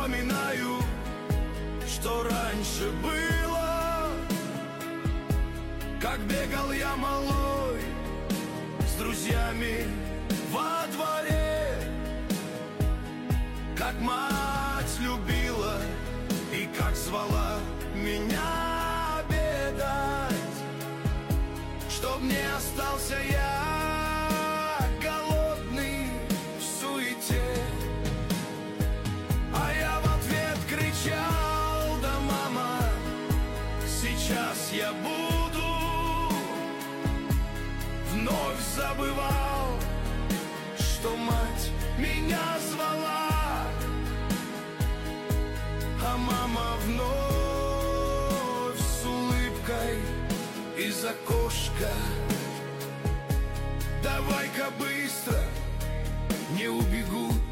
вспоминаю, что раньше было, как бегал я малой с друзьями во дворе, как мать любила и как звала меня обедать, чтоб не остался я голодный в суете. А я в ответ кричал: да, мама, сейчас я буду. Вновь забывал, что мать меня звала, а мама вновь с улыбкой из окошка: давай-ка быстро, не убегут